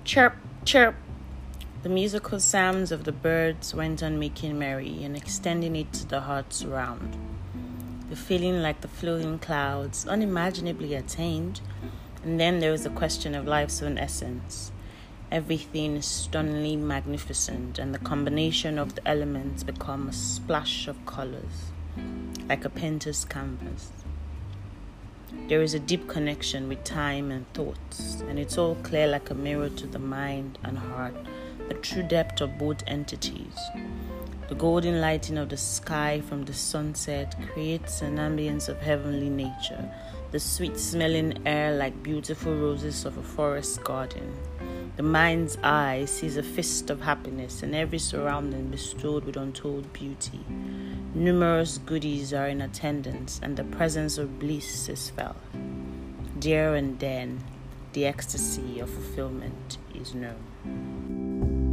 Chirp, chirp. The musical sounds of the birds went on making merry and extending it to the hearts around. The feeling like the floating clouds, unimaginably attained. And then there was the question of life's own essence. Everything is stunningly magnificent, and the combination of the elements become a splash of colors, like a painter's canvas. There is a deep connection with time and thoughts, and it's all clear like a mirror to the mind and heart, the true depth of both entities. The golden lighting of the sky from the sunset creates an ambience of heavenly nature, the sweet-smelling air like beautiful roses of a forest garden. The mind's eye sees a feast of happiness, and every surrounding bestowed with untold beauty. Numerous goodies are in attendance, and the presence of bliss is felt. There and then, the ecstasy of fulfillment is known.